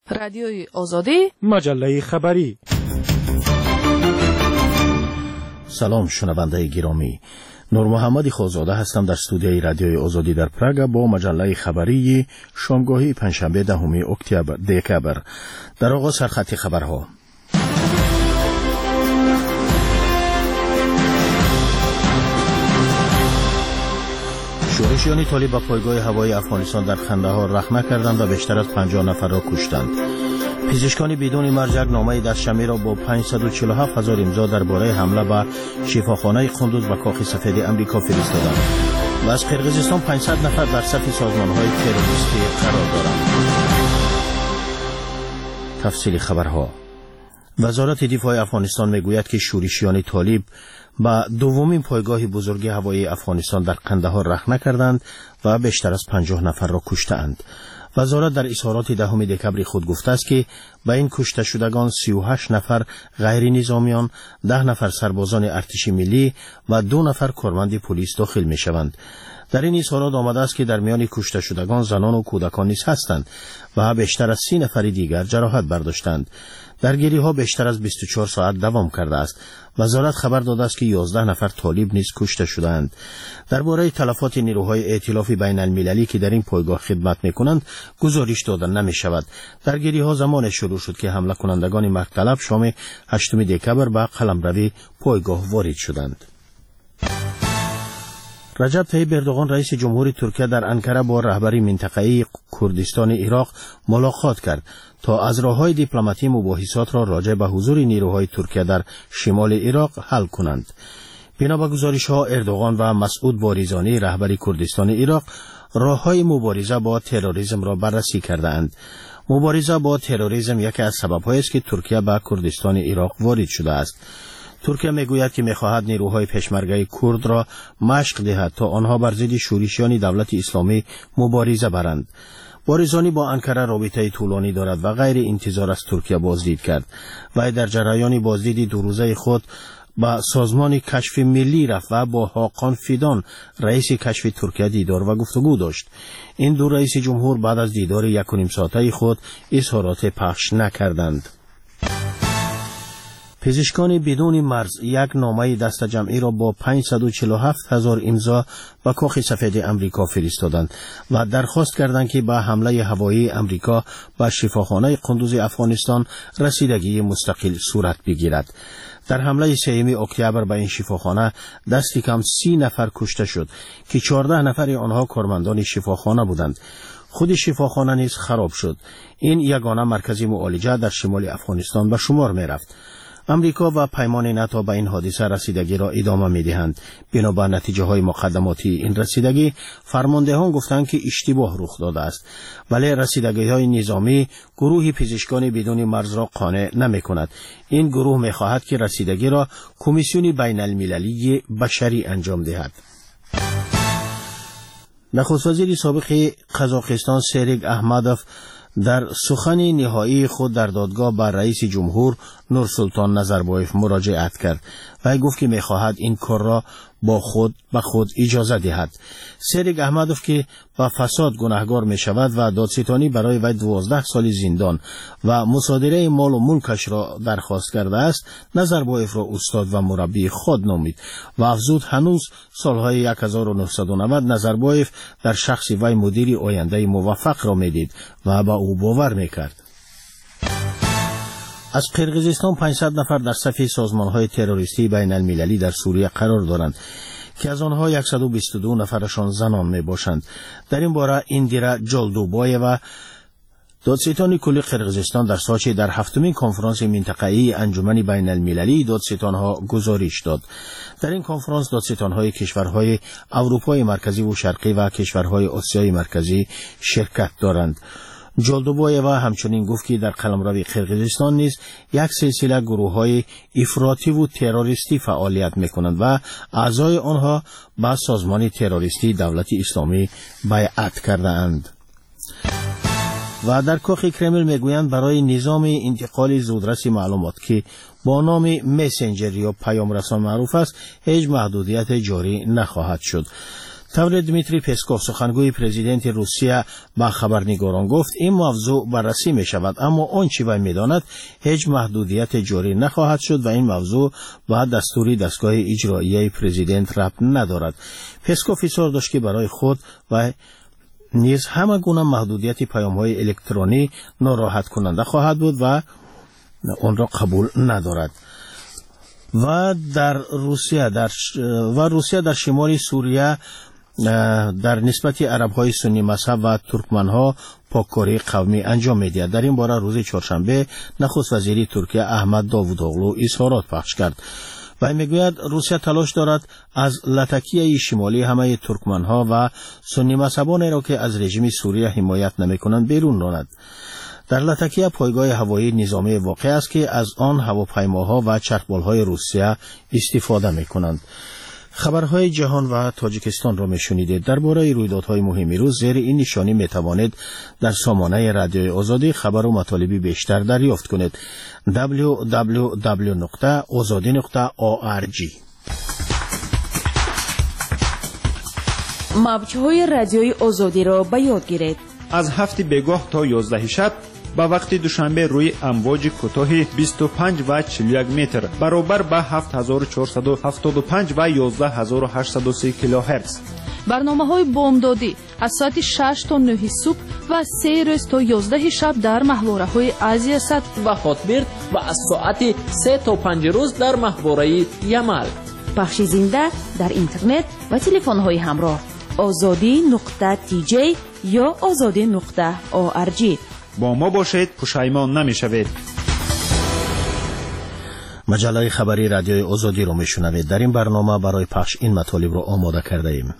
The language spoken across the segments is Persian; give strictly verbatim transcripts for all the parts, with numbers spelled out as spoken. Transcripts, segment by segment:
رادیوی آزادی، مجله خبری. سلام شنونده گرامی، نور محمد خوزاده هستم در استودیوی رادیوی آزادی در پراگ با مجله خبری شامگاهی پنجشنبه دهم اکتبر دکبر. در آغاز سرخط خبرها. شورشیان طالب به پایگاه هوایی افغانستان در خنده‌ها رخنه کردند و بیشتر از پنجاه نفر را کشتند. پزشکان بدون مرز یک نامه دستشمی را با پانصد و چهل و هفت هزار امضا درباره حمله به شفاخانه قندوز و کاخ سفید امریکا فرستادند و از قرقیزستان پانصد نفر در صف سازمان‌های تروریستی قرار دارند. تفصیل خبرها. وزارت دفاع افغانستان میگوید که شورشیان طالب با دومین پایگاه بزرگ هوایی افغانستان در قندهار رخنه کردند و بیشتر از پنجاه نفر را کشتند. وزارت در اظهارات دهم دکبر خود گفته است که با این کشته شدگان سی و هشت نفر غیر نظامیان، ده نفر سربازان ارتش ملی و دو نفر کارمند پلیس داخل می شوند. در این اظهارات آمده است که در میان کشته شدگان زنان و کودکان نیز هستند و بیشتر از سی نفر دیگر جراحت برداشتند. درگیری‌ها بیشتر از بیست و چهار ساعت دوام کرده است. وزارت خبر داده است که یازده نفر طالب نیز کشته شدند. درباره تلفات نیروهای ائتلاف بین المللی که در این پایگاه خدمت می‌کنند گزارش داده نمی‌شود. درگیری‌ها زمان شروع شد که حمله کنندگان مرگ طلب شام هشتم دکبر به قلمروی پایگاه وارد شدند. رجب طیب اردوغان رئیس جمهوری ترکیه در انکره با رهبری منطقه‌ای کردستان عراق ملاقات کرد تا از راه‌های دیپلماتی مباحثات را راجع به حضور نیروهای ترکیه در شمال عراق حل کنند. بنا به گزارش‌ها اردوغان و مسعود باریزانی رهبری کردستان عراق راه‌های مبارزه با تروریسم را بررسی کردند. مبارزه با تروریسم یکی از سبب‌هایی است که ترکیه به کردستان عراق وارد شده است. ترکیه میگوید که میخواهد نیروهای پشمرگه کرد را مشق دهد تا آنها بر ضد شورشیان دولت اسلامی مبارزه برند. باریزانی با انکره رابطه طولانی دارد و غیر انتظار از ترکیه بازدید کرد و در جریان بازدید دو روزه خود با سازمان کشف ملی رفت و با حاقان فیدان رئیس کشف ترکیه دیدار و گفتگو داشت. این دو رئیس جمهور بعد از دیدار یک و نیم ساعته خود اظهارات پخش نکردند. پزشکان بدون مرز یک نامه دست جمعی را با پانصد و چهل و هفت هزار امضا به کاخ سفید امریکا فرستادند و درخواست کردند که به حمله هوایی امریکا به شفاخانه قندوز افغانستان رسیدگی مستقل صورت بگیرد. در حمله سوم اکتبر به این شفاخانه دستی کم سی نفر کشته شد که چهارده نفر آنها کارمندان شفاخانه بودند. خود شفاخانه نیز خراب شد. این یگانه مرکز معالجه در شمال افغانستان به شمار می رفت. امریکا و پیمان ناتو به این حادثه رسیدگی را ادامه می دهند. بنابر نتیجه های مقدماتی این رسیدگی فرماندهان گفتند که اشتباه رخ داده است، ولی رسیدگی های نظامی گروه پزشکان بدون مرز را قانع نمی کند. این گروه می خواهد که رسیدگی را کمیسیون بین المللی بشری انجام دهد. نخست وزیر سابق قزاقستان سیرگ احمدوف در سخن نهایی خود در دادگاه بر رئیس جمهور نورسلطان نظربایف مراجعت کرد و گفت که می‌خواهد این کار را با خود به خود اجازه دهد. سیرگ احمدوف که با فساد گناهکار می شود و دادستانی برای وی دوازده سال زندان و مصادره مال و ملکش را درخواست کرده است، نظربایف را استاد و مربی خود نامید و افزود هنوز سالهای هزار و نهصد و نود نظربایف در شخص وی مدیر آینده موفق را میدید و با او باور میکرد. از قرقیزستان پانصد نفر در صف سازمان‌های تروریستی بین المللی در سوریه قرار دارند که از آنها صد و بیست و دو نفرشان زنان می باشند. در این باره ایندیرا جالدوبایوا دادستان کل قرقیزستان در سوچی در هفتمین کنفرانس منطقه‌ای انجمن بین المللی دادستان‌ها گزارش داد. در این کنفرانس دادستان‌های کشورهای اروپای مرکزی و شرقی و کشورهای آسیای مرکزی شرکت دارند. جالدوبایوا همچنین گفت که در قلمرو قرقیزستان نیز یک سلسله گروه‌های افراطی و تروریستی فعالیت می‌کنند و اعضای آنها با سازمان تروریستی دولت اسلامی بیعت کرده‌اند. و در کاخ کرمل میگویند برای نظام انتقال زودرس معلومات که با نام مسنجر یا پیام رسان معروف است هیچ محدودیت جاری نخواهد شد. طور دمیتری پسکوف سخنگوی پرزیدنت روسیه با خبرنگاران گفت این موضوع بررسی می شود، اما آنچه وی می داند هیچ محدودیت جاری نخواهد شد و این موضوع با دستور دستگاه اجرایی پرزیدنت ربط ندارد. پسکوف اصرار داشت که برای خود و نیز همه گونه محدودیت پیام‌های الکترونی ناراحت کننده خواهد بود و آن را قبول ندارد. و در روسیه در و روسیه در شمال سوریه در نسبت عرب‌های سنی مذهب و ترکمن‌ها پاککاری قومی انجام می‌دهد. در این باره روز چهارشنبه نخست وزیر ترکیه احمد داوودوغلو اظهارات پخش کرد و میگوید روسیه تلاش دارد از لطکیه شمالی همه ترکمن‌ها و سنی مذهبان را که از رژیم سوریه حمایت نمی‌کنند بیرون راند. در لطکیه پایگاه هوایی نظامی واقع است که از آن هواپیماها و چرخبال‌های روسیه استفاده می‌کنند. خبرهای جهان و تاجیکستان را میشنیدید. درباره رویدادهای مهم روز زیر این نشانی میتوانید در سامانه رادیوی آزادی خبر و مطالبی بیشتر دریافت کنید. دبلیو دبلیو دبلیو نقطه آزادی نقطه او آر جی. موج‌های رادیوی آزادی را به یاد گیرید. از هفت بگاه تا یازده شب با وقت دوشنبه روی امواج کوتاه بیست و پنج و چهل و یک متر برابر با هفت هزار و چهارصد و هفتاد و پنج و یازده هزار و هشتصد و سه کیلوهرتز. برنامه‌های بامدادی از ساعت شش تا نه صبح و سه روز تا یازده شب در محوره‌های آسیا صد و خاطبرد و از ساعت سه تا پنج روز در محوره یمل. پخش زنده در اینترنت و تلفن‌های همراه آزادی نقطه تی جی یا آزادی نقطه او آر جی. با ما باشید، پشیمان نمی‌شوید. مجله خبری رادیوی آزادی رو میشنوید. در این برنامه برای پخش این مطالب رو آماده کرده ایم.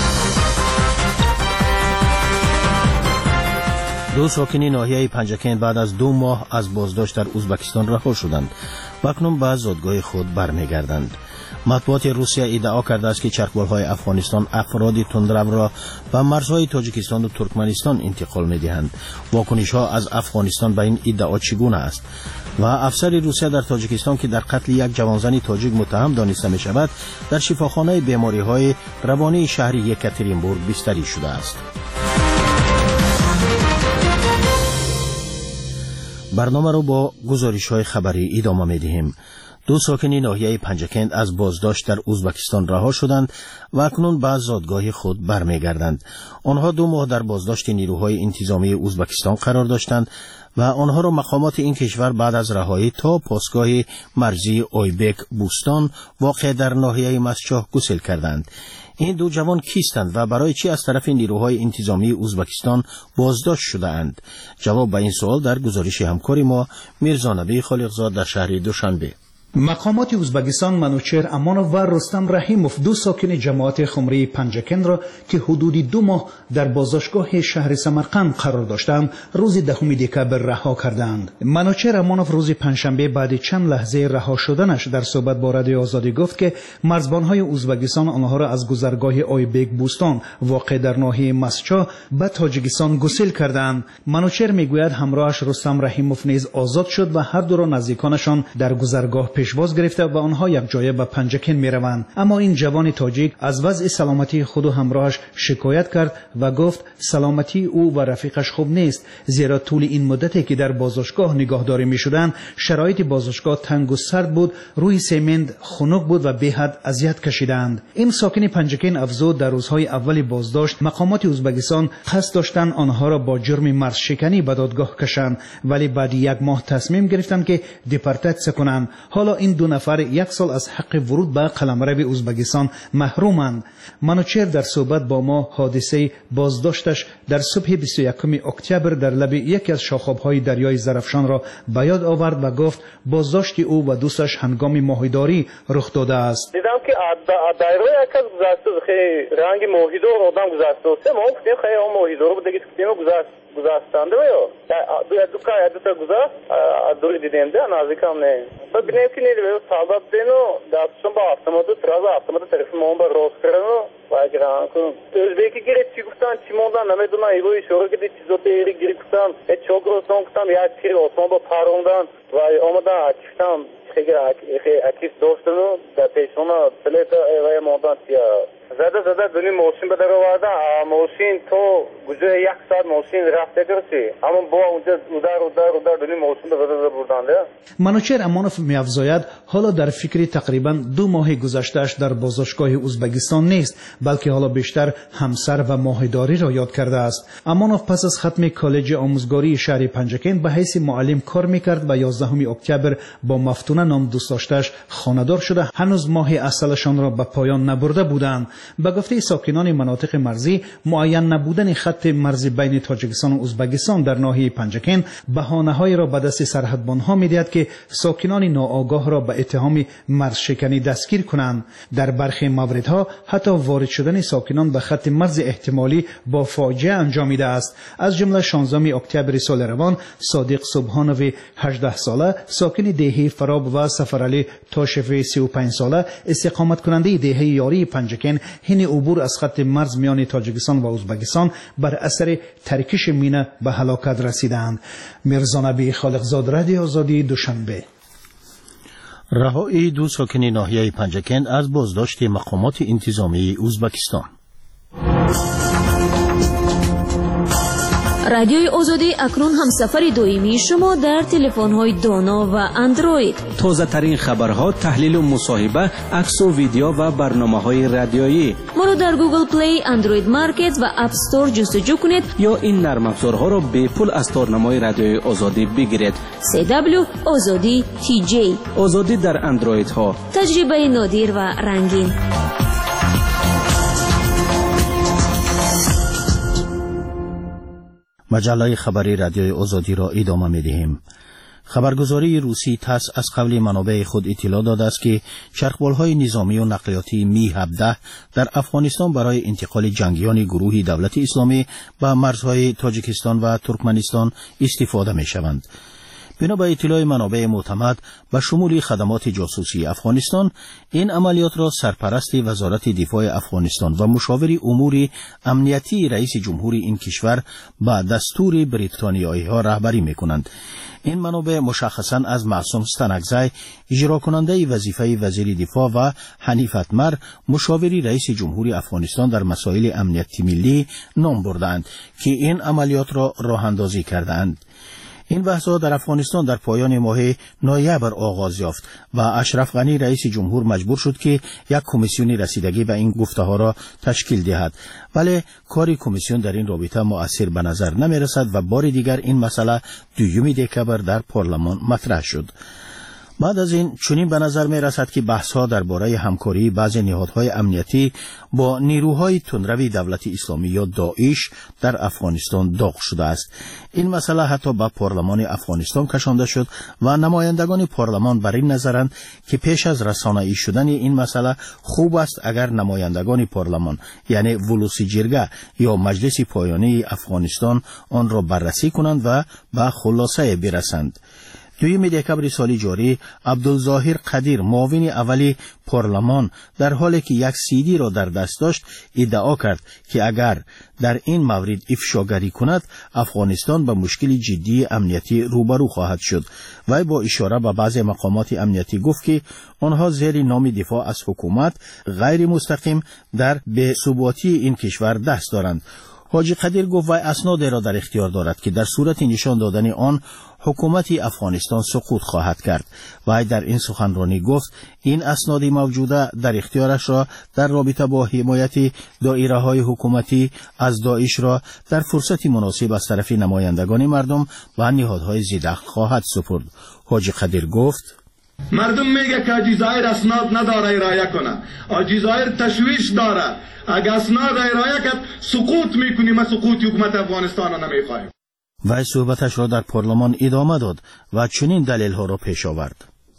دو ساکن ناحیه پنجکند بعد از دو ماه از بازداشت در ازبکستان رها شدند و اکنون به زادگاه خود برمیگردند. مطبوعات روسیه ادعا کرده است که چرخبال‌های افغانستان افراد تندرو را به مرزهای تاجیکستان و ترکمنستان انتقال می‌دهند. واکنش‌ها از افغانستان به این ادعا چگونه است؟ و افسر روسیه در تاجیکستان که در قتل یک جوانزن تاجیک متهم دانسته می‌شود در شفاخانه بیماری‌های روانی شهر یکاترینبورگ بستری شده است. برنامه را با گزارش‌های خبری ادامه می‌دهیم. دو ساکن ناحیه پنجکند از بازداشت در ازبکستان رها شدند و اکنون به زادگاه خود برمیگردند. آنها دو ماه در بازداشت نیروهای انتظامی ازبکستان قرار داشتند و آنها را مقامات این کشور بعد از رهایی تا پاسگاه مرزی اویبک بوستان واقع در ناحیه مسچاه گسیل کردند. این دو جوان کیستند و برای چی از طرف نیروهای انتظامی ازبکستان بازداشت شده اند؟ جواب به این سوال در گزارش همکار ما میرزا نبی خالقزاد در شهر دوشنبه. مقامات ازبکستان منوچهر امانوف و رستم رحیموف دو ساکن جماعت خمری پنجکند را که حدود دو ماه در بازداشتگاه شهر سمرقند قرار داشتند روز دهم دکبر رها کردند. منوچهر امانوف روز پنجشنبه بعد چند لحظه رها شدنش در صحبت با رادیو آزادی گفت که مرزبانهای ازبکستان آنها را از گذرگاه اویبک بوستان واقع در ناحیه مسچا به تاجیکستان گسیل کردند. منوچهر میگوید همراهش رستم رحیموف نیز آزاد شد و هر دو را نزدیکانشان در گذرگاه پیشواز گرفته و آنها یک جایه به پنجکند میروند. اما این جوان تاجیک از وضع سلامتی خود و همراهش شکایت کرد و گفت سلامتی او و رفیقش خوب نیست، زیرا طول این مدتی که در بازداشتگاه نگهداری میشدند شرایط بازداشتگاه تنگ و سرد بود، روی سمنت خنک بود و به حد اذیت کشیدند. این ساکن پنجکند افزود در روزهای اول بازداشت مقامات ازبکستان قصد داشتند آنها را با جرم مرز شکنی به دادگاه کشند، ولی بعد یک ماه تصمیم گرفتند که دیپورتاسیون کنند. حالا این دو نفر یک سال از حق ورود به قلمرو ازبکستان محرومند. منوچهر در صحبت با ما حادثه بازداشتش در صبح بیست و یکم اکتبر در لب یکی از شاخاب‌های دریای زرافشان را به یاد آورد و گفت بازداشت او و دوستش هنگام ماهیداری رخ داده است. دیدم که دایره یک از گذشته خیلی رنگ ماهیدار آدم گذشته است. ما گفتیم خیلی اون ماهیدار بود دیگه گفتیم گذشت گذاشتنده و یا دو دو تا دو تا گذاشت دوری دیدیم ده نزدیکم نه ببینیم که نیروی سبب دینو دستشون با автомат تراز автомат طرف ما با روز کردن و اگران کنم özbeki geri چی گفتن چی موندن نمیدونم ایروی شروع کردی چیزو تیری گری گفتن چوک رو سون گفتم یا چیری osman با پاروندن و اومدن اکیفتم خیلی اکیف دوستنو در پیشونا پلیتا ایوای موندن چیا زده زده دونی موسین به در آوردن. موسین تو گذر یک ساعت موسین رفته کرسی اما با اونجا اودر اودر اودر دونی موسین به زده زده بردانده. منوچهر امانوف می‌افزاید حالا در فکر تقریبا دو ماه گذشته‌اش در بازداشتگاه ازبکستان نیست، بلکه حالا بیشتر همسر و ماهیداری را یاد کرده است. امانوف پس از ختم کالج آموزگاری شهر پنجکن به حیث معلم کار می‌کرد و یازدهم اکتبر با مفتونه نام دوست داشته‌اش خانه‌دار شده. هنوز ماه اصلشان را به پایان نبرده بودند. به گفته ساکنان مناطق مرزی، معین نبودن خط مرزی بین تاجیکستان و ازبکستان در ناحیه پنجکن بهانه‌هایی را به دست سرحدبان‌ها می‌دهد که ساکنان ناآگاه را به اتهام مرز شکنی دستگیر کنند. در برخی مواردها حتی وارد شدن ساکنان به خط مرز احتمالی با فاجعه انجامیده است. از جمله شانزدهم اکتبر سال روان صادق سبحانوف هجده ساله ساکن دهه فراب و سفرعلی تاشفی سی و پنج ساله استقامت کننده دهه یاری پنجکن حین عبور از خط مرز میان تاجیکستان و ازبکستان بر اثر ترکش مینه به هلاکت رسیدند. میرزا نبی خالقزاد، رادیو آزادی، دوشنبه. رهایی دو ساکن ناحیه پنجکن از بازداشت مقامات انتظامی ازبکستان. رادیوی آزادی اکنون همسفر دائمی شما در تلفن‌های دانا و اندروید. تازه ترین خبرها، تحلیل و مصاحبه، عکس و ویدیو و برنامه‌های رادیویی. ما را در گوگل پلی، اندروید مارکت و اپ استور جستجو کنید یا این نرم افزارها را به پول از تارنمای رادیوی آزادی بگیرید. سی دبلیو آزادی تی جی. آزادی در اندروید ها. تجربه نادر و رنگین. مجله خبری رادیوی آزادی را ادامه می‌دهیم. خبرگزاری روسی تاس از قبل منابع خود اطلاع داده است که چرخبال‌های نظامی و نقلیاتی می هفده در افغانستان برای انتقال جنگیان گروه دولت اسلامی به مرزهای تاجیکستان و ترکمنستان استفاده می‌شوند. بنا به اطلاع منابع معتمد به شمول خدمات جاسوسی افغانستان، این عملیات را سرپرست وزارت دفاع افغانستان و مشاور امور امنیتی رئیس جمهور این کشور به دستور بریتانیایی ها رهبری می کنند. این منابع مشخصاً از معصوم ستنکزی، اجرا کننده وظیفه وزیر دفاع، و حنیف اتمر، مشاوری رئیس جمهور افغانستان در مسائل امنیتی ملی نام بردند که این عملیات را راه اندازی کردند. این بحث‌ها در افغانستان در پایان ماه نوامبر آغاز یافت و اشرف غنی رئیس جمهور مجبور شد که یک کمیسیون رسیدگی به این گفته‌ها را تشکیل دهد، ولی کاری کمیسیون در این رابطه مؤثر به نظر نمی‌رسد و بار دیگر این مسئله دوم دکتبر در پارلمان مطرح شد. بعد از این چنین به نظر می رسد که بحث‌ها درباره همکاری بعضی نهادهای امنیتی با نیروهای تندروی دولت اسلامی یا داعش در افغانستان داغ شده است. این مسئله حتی به پارلمان افغانستان کشانده شد و نمایندگان پارلمان بر این نظرند که پیش از رسانه‌ای شدن این مسئله خوب است اگر نمایندگان پارلمان یعنی ولوسی جرگه یا مجلس پایانی افغانستان آن را بررسی کنند و به خلاصه برسند. دویم دکبر سال جاری، عبدالظاهر قدیر، معاون اولی پارلمان، در حالی که یک سیدی را در دست داشت ادعا کرد که اگر در این مورد افشاگری کند افغانستان به مشکل جدی امنیتی روبرو خواهد شد. وی با اشاره به بعضی مقامات امنیتی گفت که آنها زیر نام دفاع از حکومت غیر مستقیم در بی‌ثباتی این کشور دست دارند. حاجی قدیر گفت وی اسناد را در اختیار دارد که در صورت نشان دادن آن حکومت افغانستان سقوط خواهد کرد. وی در این سخنرانی گفت این اسناد موجوده در اختیارش را در رابطه با حمایت دایره‌های حکومتی از داعش را در فرصت مناسب از طرف نمایندگان مردم و نهادهای ضد خواهد سپرد. حاجی قدیر گفت مردم میگه که جزایر اسناد نداره ارائه کنه، جزایر تشویش داره، اگه اسناد ارائه کرد سقوط میکنیم و سقوط حکومت افغانستان را نمیخواهیم. و صحبتش را در پارلمان ادامه داد و چنین دلیل ها را پیش آورد.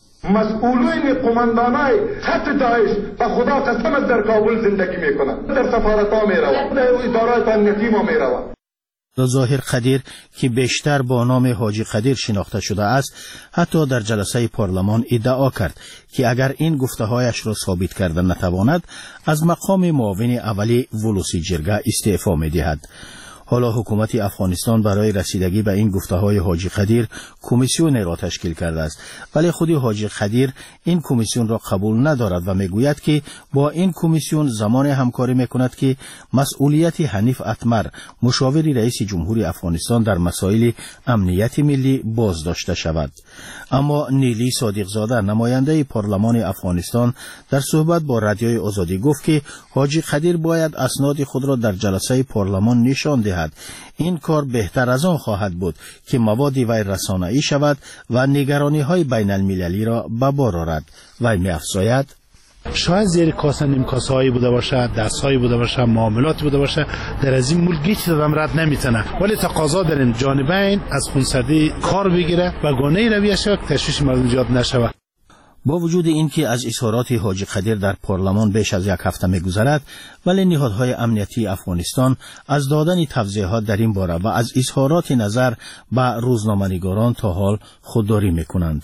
مسئولین قماندانای خط داعش به خدا قسم در کابل زندگی میکنند، در سفارت ها میروند، در ادارات امنیتی ما میروند. ظاهر قدیر که بیشتر با نام حاجی قدیر شناخته شده است حتی در جلسه پارلمان ادعا کرد که اگر این گفته‌هایش را ثابت کردن نتواند از مقام معاون اولی ولوسی جرگه استعفا می‌دهد. حالا حکومت افغانستان برای رسیدگی به این گفته‌های حاجی قدیر کمیسیون را تشکیل کرده است، ولی خود حاجی قدیر این کمیسیون را قبول ندارد و میگوید که با این کمیسیون زمان همکاری میکند که مسئولیت حنیف اتمر مشاور رئیس جمهوری افغانستان در مسائل امنیت ملی بازداشته شود. اما نیلی صادقزاده نماینده پارلمان افغانستان در صحبت با رادیوی آزادی گفت که حاجی قدیر باید اسناد خود را در جلسه پارلمان نشان دهد. این کار بهتر از آن خواهد بود که مواد وی رسانه‌ای شود و نگرانی‌های بین المللی را به بار آورد. وی می‌افزاید شاید زیر کاسه نیم کاسه هایی بوده باشه، دست هایی بوده باشه، معاملات بوده باشه، در از این ملک هیچ دادم رد نمیتونه، ولی تقاضا داریم جانبین از خونسردی کار بگیره و گونه رویش که تشویش مردم زیاد نشوه. با وجود اینکه از اظهارات حاجی قدیر در پارلمان بیش از یک هفته می‌گذرد، ولی نهادهای امنیتی افغانستان از دادن توضیحات در این باره و از اظهارات نظر به روزنامه‌نگاران تا حال خودداری می‌کنند.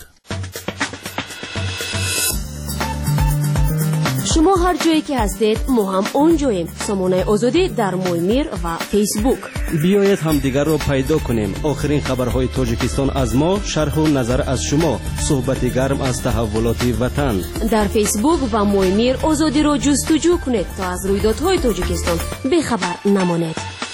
شما هر جایی که هستید ما هم اونجاییم. سامانه آزادی در مویمیر و فیسبوک. بیایید هم دیگر رو پیدا کنیم. آخرین خبرهای تاجیکستان از ما، شرح و نظر از شما، صحبت گرم از تحولات وطن. در فیسبوک و مویمیر آزادی رو جستجو کنید تا از رویدادهای تاجیکستان بیخبر نمانید.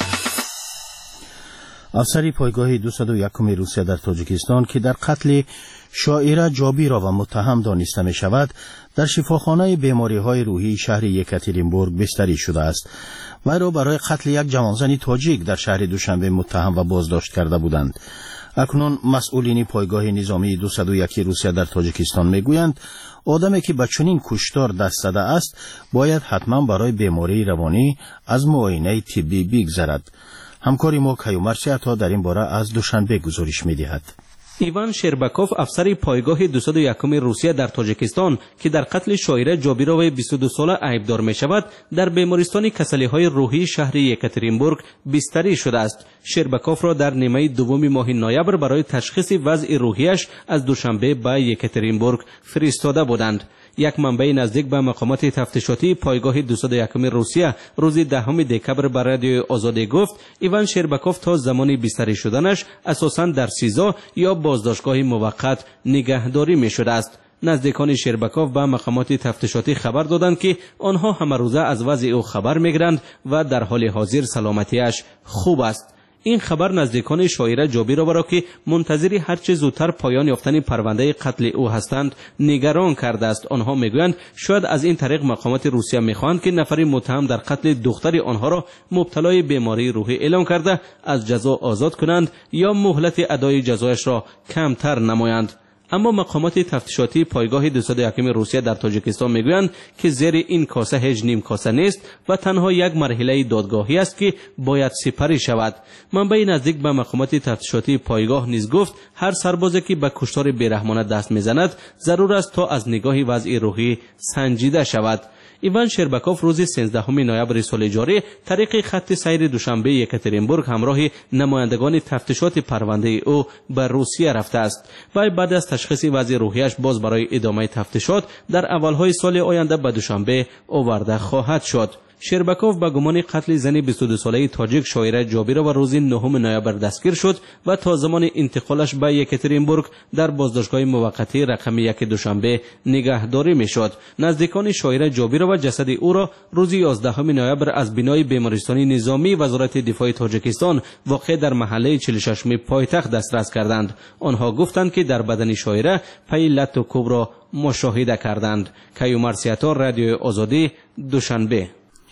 افسری پایگاه دویست و یک روسیه در تاجیکستان که در قتل شاعره جابیرا و متهم دانسته می شود، در شفاخانه بیماری های روحی شهر یکاترینبورگ بستری شده است. وی را برای قتل یک جوانزن تاجیک در شهر دوشنبه متهم و بازداشت کرده بودند. اکنون مسئولین پایگاه نظامی دویست و یک روسیه در تاجیکستان می گویند آدمی که به چنین کشتار دست زده است باید حتما برای بیماری روانی از معاینه طبی بگذرد. همکاری ما کیومرسی عطا در این باره از دوشنبه گزارش می دهد. ایوان شرباکوف افسر پایگاه دویست و یک روسیه در تاجیکستان که در قتل شاعره جابیروی بیست و دو ساله عیبدار می شود، در بیمارستان کسلی های روحی شهر یکاترینبورگ بستری شده است. شرباکوف را در نیمه دوم ماه نوامبر برای تشخیص وضع روحیش از دوشنبه به یکاترینبورگ فرستاده بودند. یک منبع نزدیک به مقامات تفتیشاتی پایگاه دویست و یک روسیه روز دهم دکبر به رادیو آزادی گفت ایوان شرباکوف تا زمان بستری شدنش اساساً در سیزا یا بازداشتگاه موقت نگهداری می شده است. نزدیکان شرباکوف به مقامات تفتیشاتی خبر دادند که آنها همه روزه از وضع او خبر می گیرند و در حال حاضر سلامتیش خوب است. این خبر نزدیکان شاعره جابیرا را که منتظر هر چه زودتر پایان یافتن پرونده قتل او هستند نگران کرده است. آنها میگویند شاید از این طریق مقامات روسیه میخواهند که نفری متهم در قتل دختر آنها را مبتلای بیماری روحی اعلام کرده از جزا آزاد کنند یا مهلت ادای جزایش را کمتر نمایند. اما مقامات تفتیشاتی پایگاه دویست و یک روسیه در تاجیکستان میگویند که زیر این کاسه هیچ نیم کاسه نیست و تنها یک مرحله دادگاهی است که باید سپری شود. منبع نزدیک به مقامات تفتیشاتی پایگاه نیز گفت هر سربازی که به کشتار بیرحمانه دست میزند ضرور است تا از نگاه وضع روحی سنجیده شود. ایوان شرباکوف روز سیزدهم نوامبر سال جاری طریق خط سیر دوشنبه یکاترینبورگ همراه نمایندگان تفتیشات پرونده او به روسیه رفته است. و بعد از تشخیص وضع روحیش باز برای ادامه تفتیشات در اولهای سال آینده به دوشنبه آورده خواهد شد. شرباکوف با گمان قتل زن بیست و دو ساله تاجیک شاعره جابیرا و روز نهم نوامبر دستگیر شد و تا زمان انتقالش به یکاترینبورگ در بازداشتگاه موقتی رقم یک دوشنبه نگهداری میشد. نزدیکان شاعره جابیرا و جسد او را روز یازدهم نوامبر از بنای بیمارستان نظامی وزارت دفاع تاجیکستان واقع در محله چهل و ششم پایتخت دسترس کردند. آنها گفتند که در بدن شاعره پی لط و کوب را مشاهده کردند. کیومرسی عطا، رادیو آزادی، دوشنبه.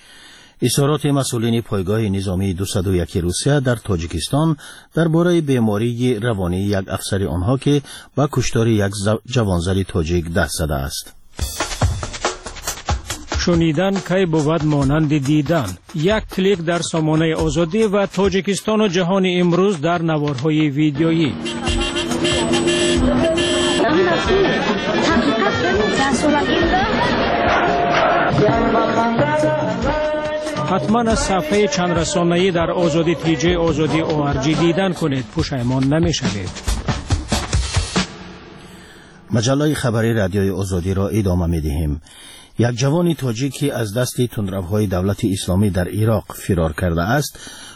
اظهارات مسئولین پایگاه نظامی دویست و یک روسیه در تاجیکستان درباره بیماری روانی یک افسر آنها که با کشتار یک جوانزن تاجیک دست زده است. شنیدن کی بود مانند دیدن. یک کلیک در سامانه آزادی و تاجیکستان و جهان امروز در نوارهای ویدیویی. حتما از صفحه چند رسانه‌ای در آزادی تی جی آزادی او آر جی دیدن کنید، پشیمان نمی‌شوید. مجله خبری رادیوی آزادی را ادامه می‌دهیم. یک جوان تاجیکی از دست تندروهای دولت اسلامی در عراق فرار کرده است.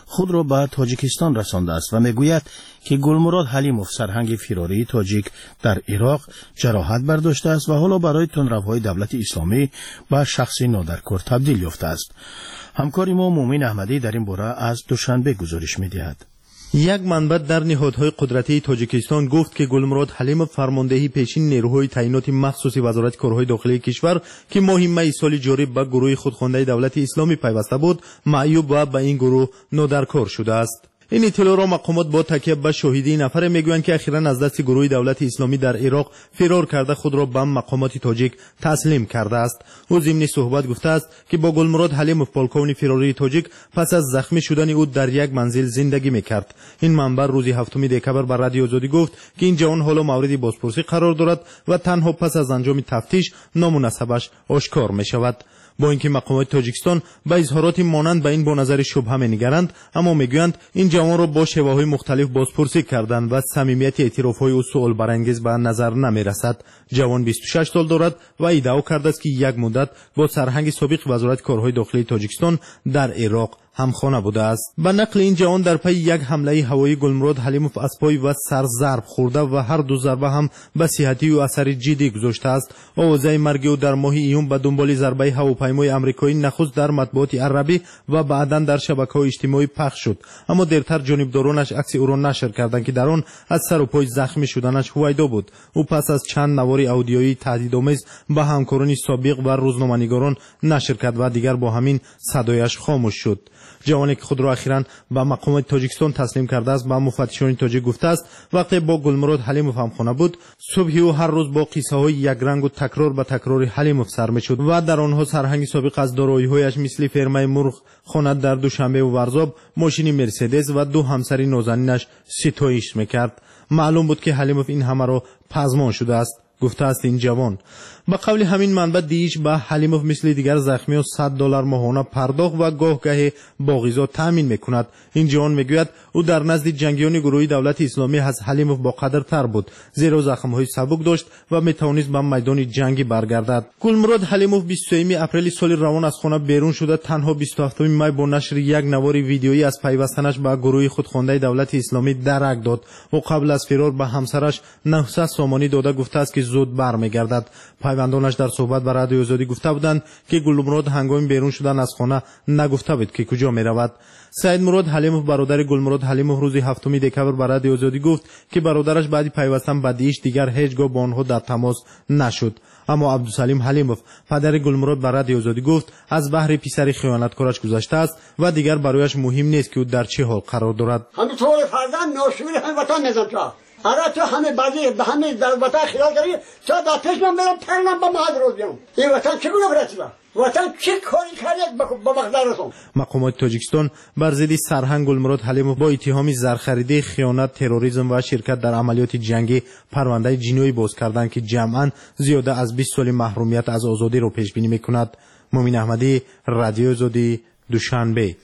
خود را به تاجیکستان رسانده است و میگوید که گلمراد حلیموف سرهنگ فراری تاجیک در عراق جراحت برداشته است و حالا برای تندروهای دولت اسلامی به شخصی نادرکار تبدیل یافته است. همکار ما مومن احمدی در این باره از دوشنبه گزارش می‌دهد. یک منبع در نهادهای قدرتی تاجیکستان گفت که گلمراد حلیموف فرماندهی پیشین نیروهای تعیینات مخصوصی وزارت کارهای داخلی کشور که ماه می سال جاری به گروه خودخوانده دولت اسلامی پیوسته بود معیوب و به این گروه نادرکار شده است. این اطلاع را مقامات با تکیه به شاهدی نفر میگویند که اخیراً از دست گروه دولت اسلامی در عراق فرار کرده خود را به مقامات تاجیک تسلیم کرده است. او ضمن صحبت گفته است که با گلمراد حلیموف پالکون فراری تاجیک پس از زخمی شدن او در یک منزل زندگی میکرد. این منبع روز هفتم دکبر بر رادیو آزادی گفت که این جوان حالا مورد بازپرسی قرار دارد و تنها پس از انجام تفتیش نام و نسبش آشکار میشود. با اینکه مقامات تاجیکستان به اظهارات مانند به این با نظر شبهه می‌نگرند، اما میگویند این جوان را با شیوه‌های مختلف بازپرسی کردند و صمیمیت اعتراف‌های او سوال برانگیز به نظر نمی‌رسد. جوان بیست و شش سال دارد و ادعا کرده است که یک مدت با سرهنگ سابق وزارت کارهای داخلی تاجیکستان در عراق همخانه بوده است. به نقل این جوان در پی یک حمله هوایی گلمراد حلیموف از پای و سر ضرب خورده و هر دو ضربه هم به صحتی او اثر جدی گذاشته است. آوازه مرگ او در ماه ایون به دنبال ضربه هواپیمای آمریکایی نخست در مطبوعات عربی و بعداً در شبکه‌های اجتماعی پخش شد، اما دیرتر جانبدارانش عکس او را نشر کردند که در آن از سر و پای زخمی شدنش هویدا بود. او پس از چند نوار اودیویی تهدیدآمیز به همکاران سابق و روزنامه‌نگاران نشر کرد و دیگر با همین صدایش خاموش شد. جوانی که خود را اخیراً به مقامات تاجیکستان تسلیم کرده است به مفتشان تاجیک گفته است وقتی با گلمراد حلیموف همخانه بود صبح او هر روز با قصه های یک رنگ و تکرار به تکرار حلیموف سر میشد و در آنها سرهنگ سابق از دارایی‌هایش مثل فرمای مرغ خانه در دوشنبه و ورزاب، ماشین مرسدس و دو همسر نازنینش ستایش میکرد. معلوم بود که حلیموف این همه را پزمان شده است، گفته است این جوان. به قول همین منبع دیش به حلیموف مثل دیگر زخمی و صد دلار ماهانه پرداخت و گاهگاه با غذا تامین میکند. این جوان میگوید او در نزد جنگیان گروه دولت اسلامی از حلیموف با قدر تر بود، زیرا زخم‌های سبک داشت و میتوانست به میدان جنگی برگردد. گلمراد حلیموف بیست و سوم اپریل سال روان از خانه بیرون شده تنها بیست و هفتم می با نشر یک نوار ویدیویی از پیوستنش به گروه خودخوانده دولت اسلامی درک داد. او قبل از فرار به همسرش نهصد سامانی داده گفته است که زود برمیگردد. پیوندانش در صحبت با رادیو آزادی گفته بودند که گلمراد هنگام بیرون شدن از خانه نگفته بود که کجا میرود. سعید مراد حلیموف برادر گلمراد حلیموف روز هفتم دکبر با رادیو آزادی گفت که برادرش بعد پیوستن به دیش دیگر هیچگاه با آنها در تماس نشد. اما عبدالسلیم حلیموف پدر گلمراد با رادیو آزادی گفت از بحر پسر خیانتکارش گذشته است و دیگر برایش مهم نیست که او در چه حال قرار دارد. همین طور فرزند ناشور هم وطن نزد تو هر تو همه بعضی به همه در وطن خیال داری تا در پیش من برم پرنم با مهد روز بیام این وطن چگونه برسی با وطن چه کاری کرد با مقدر رسون. مقامات تاجیکستان بر ضد سرهنگ گلمراد حلیموف با اتهام زرخرید، خیانت، تروریسم و شرکت در عملیات جنگی پرونده جنایی باز کردند که جمعاً زیاده از بیست سال محرومیت از آزادی را پیش بینی میکند. مومن احمدی، رادیو آزادی، دوشنبه.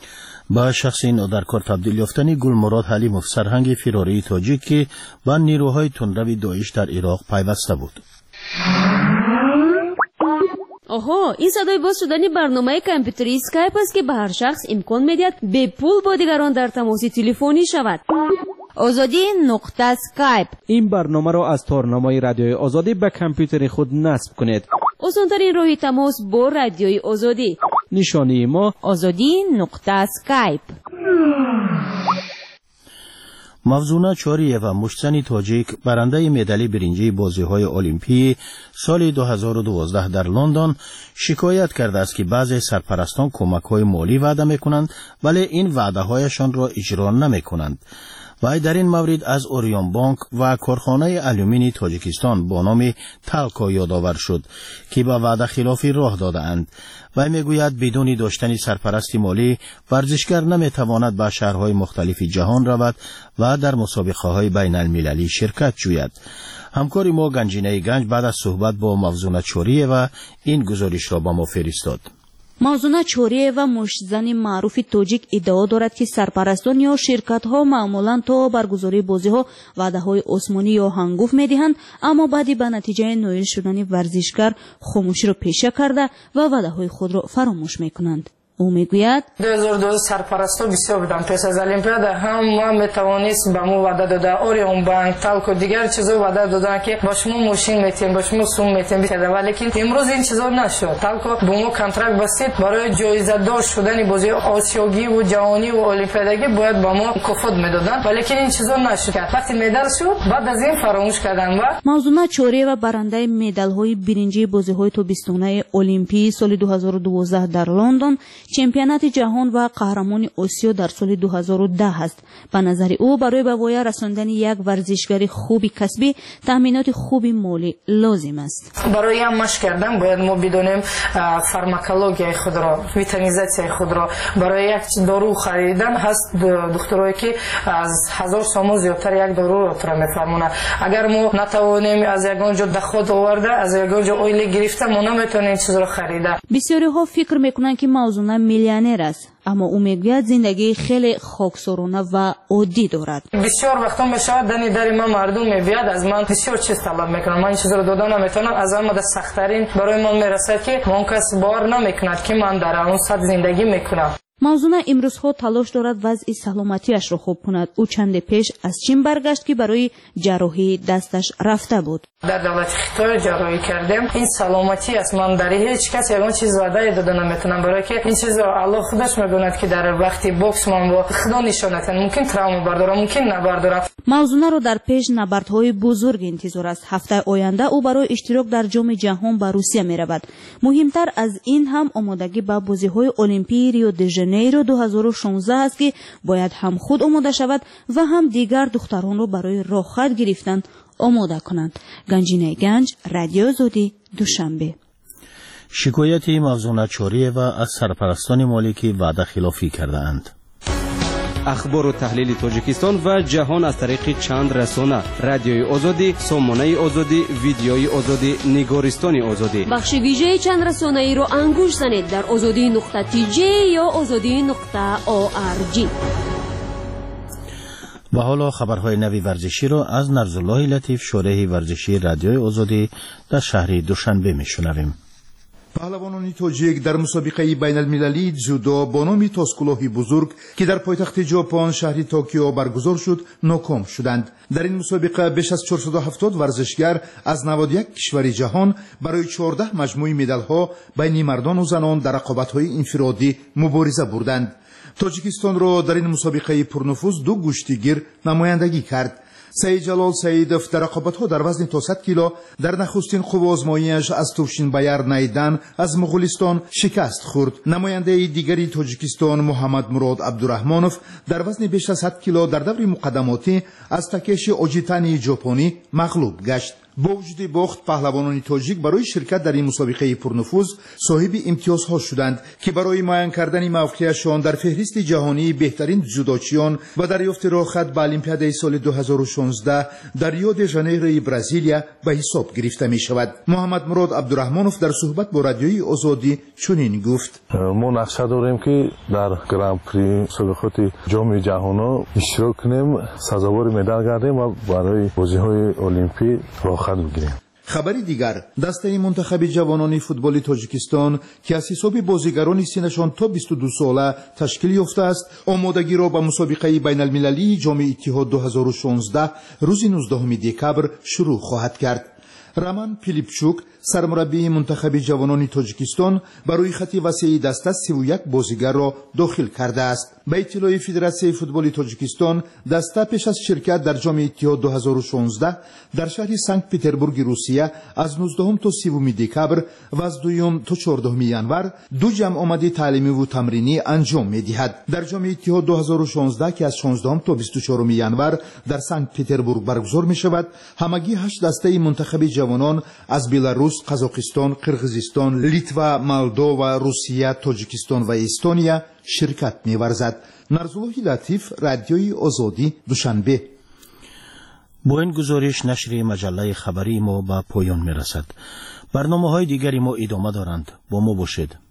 با شخصی نادرکار تبدیل یافتن گلمراد حلیموف سرهنگ فراری تاجیک که با نیروهای تندرو داعش در عراق پیوسته بود. آها، این صدای باز شدن برنامه کامپیوتری اسکایپ است که به هر شخص امکان میدهد به پول با دیگران در تماس تلفنی شود. آزادی نقطه اسکایپ. این برنامه را از تارنمای رادیوی آزادی به کامپیوتر خود نصب کنید. آسان‌ترین راه تماس با رادیوی آزادی. نشانی ما آزادی نقطه اسکایپ. مفزونه چاریه و مشتزن تاجیک برنده مدال برنجی بازی‌های المپی سال دو هزار و دوازده در لندن شکایت کرده است که بعضی سرپرستان کمک‌های مالی وعده می‌کنند ولی این وعده‌هایشان را اجرا نمی‌کنند. و در این مورد از اوریون بانک و کارخانه آلومینی تاجیکستان با نام تالکو یادآور شد که به وعده خلافی راه داده‌اند و میگوید بدون داشتن سرپرستی مالی ورزشگر نمیتواند به شهرهای مختلف جهان رود و در مسابقه‌های بین المللی شرکت جوید. همکار ما گنجینه گنج بعد از صحبت با مفزونه چوریه و این گزارش را با ما فرستاد. مفزونه چوریه و مشتزن معروف تاجیک ادعا دارد که سرپرستان یا شرکت ها معمولا تا برگزاری بازی ها وعده های عثمانی یا هنگفت می دهند، اما بعدی به نتیجه نایل شدن ورزشگر خاموشی را پیشه کرده و وعده های خود را فراموش می کنند. او میگوید دو هزار و دو سرپرستا بسیار بودن پس از المپیاد هم ما میتوانست به ما وعده داده اوریون بانک تالک و دیگر چیزا وعده دادن که با شما ماشین میتیم با شما سوم میتیم بده ولی امروز این چیزا نشد تالک با ما کنترکت بستید برای جایزه دار شدن بازی آسیایی و جهانی و المپیادی باید با ما مکافات میدادن ولی این چیزا نشد وقتی مدال شد بعد از این فراموش کردن و موضوع چوری و برنده مدال های برنجی بازی های تابستانه المپی سال دو هزار و دوازده در لندن چمپیونات جهان و قهرمان آسیا در سال دو هزار و ده است. به نظر او برای به پایان رساندن یک ورزشکار خوبی کسبی تامینات خوبی مالی لازم است. برای هم مشق کردن باید ما بدونیم فارماکولوژی خود را ویتامینیزاسی خود را برای یک دارو خریدن هست دکترایی که از هزار سوم زیادتر یک دارو را تر میفرمونه اگر ما نتوانیم از یگانجا دخود آورده از یگانجا اویل گرفته ما نمیتونیم چیز را خریده. بسیاری ها فکر میکنند که موضوع میلیونر است اما او میگوید زندگی خیلی خاکسارانه و عادی دارد. بسیار وقتا میشود دنی در ما مردم میبیاد از من بسیار چیز طلب میکنم من این چیز رو دادن نمیتونم از اما در سختترین برای من میرسه که من کس باور نمیکند که من در اون سطح زندگی میکنم. موضوع امروزها تلاش دارد وضع سلامتیش را خوب کند. او چند پیش از چین برگشت که برای جراحی دستش رفته بود. در دولت خطای جراحی کردیم این سلامتی است من در هیچ کس یگان چیز وعده داده نمیتونم برای که این چیز را الله خودش میگوید که در وقتی بوکس من با خدا نشان نتن ممکن تراوم بردارم ممکن نبردارم. موضوع را در پیش نبردهای بزرگ انتظار است. هفته آینده او برای اشتراک در جام جهان به روسیه میرود. مهمتر از این هم آمادگی به بازی‌های المپی ریو د ژانیرو دو هزار و شانزده است که باید هم خود آماده شود و هم دیگر دختران را برای راحت گرفتن آماده کنند. گنجینه گنج، رادیو آزادی، دوشنبه. شکایت موضوع چوری و از سرپرستان مالی که وعده خلافی کرده اند. اخبار و تحلیل تاجیکستان و جهان از طریق چند رسانه: رادیوی آزادی، سامانه آزادی، ویدیوی آزادی، نگارستان آزادی. بخش ویژه چند رسانه ای رو انگوش زنید در آزادی نقطه تی جی یا آزادی نقطه او آر جی. و حالا خبرهای نوی ورزشی را از نرزالله لطیف، شارح ورزشی رادیوی آزادی در شهر دوشنبه میشنویم. پهلوانان تاجیک در مسابقه بین المللی جودو با نام تاسکولوهی بزرگ که در پایتخت ژاپن شهر توکیو برگزار شد ناکام شدند. در این مسابقه بیش از چهارصد و هفتاد ورزشگر از نود و یک کشور جهان برای چهارده مجموعه مدال ها بین مردان و زنان در رقابت های انفرادی مبارزه بردند. تاجیکستان را در این مسابقه پرنفوذ دو گشتیگیر نمایندگی کرد. سعید جلال سعیدов در رقابت‌ها در وزن تا صد کیلو در نخستین قوه آزماییش از توفشین بایر نیدن از مغولستان شکست خورد. نماینده دیگری تاجیکستان محمد مراد عبدالرحمانov در وزن بیش از صد کیلو در دور مقدماتی از تاکشی اوجیتانی ژاپنی مغلوب گشت. با وجود باخت پهلوانان تاجیک برای شرکت در این مسابقه پرنفوذ صاحب امتیازها شدند که برای معین کردن موقعیتشان در فهرست جهانی بهترین جودوچیان و دریافت راحت به المپیاد سال دو هزار و شانزده در ریو د ژانیرو برزیلیا به حساب گرفته می شود. محمد مراد عبدالرحمانov در صحبت با رادیوی آزادی چنین گفت: ما نقشه داریم که در گرند پری مسابقات جام جهانی اشتراک کنیم، سزاوار مدال گردیم و برای بازی‌های المپی راحت بگیریم. خبری دیگر، دسته منتخب جوانان فوتبال تاجیکستان که از حساب بازیگران سنشان تا بیست و دو ساله تشکیل یافته است، آمادگی را به مسابقه بین المللی جام اتحاد دو هزار و شانزده روز نوزدهم دکبر شروع خواهد کرد. رامان پیلیپچوک سرمربی منتخب جوانان تاجیکستان برای خط وسیع دسته سی و یک بازیگر را داخل کرده است. به اطلاع فدراسیون فوتبال تاجیکستان، دسته پیش از شرکت در جام اتحاد دو هزار و شانزده در شهر سنت پترزبورگ روسیه از نوزدهم تا سیوم دکبر و از دوم تا چهاردهم ینور دو جمع آمده تعلیمی و تمرینی انجام می‌دهد. در جام اتحاد دو هزار و شانزده که از شانزدهم تا بیست و چهارم ینور در سنت پترزبورگ برگزار می‌شود، همگی هشت دسته منتخب جوانان از بلاروس، قزاقستان، قرغیزستان، لیتوا، مولدووا، روسیه، تاجیکستان و استونیا شرکت می‌ورزد. نرزالله لطیف، رادیوی آزادی، دوشنبه. با این گزارش نشر مجله خبری ما به پایان می‌رسد. برنامه‌های دیگری ما ادامه دارند. با ما باشید.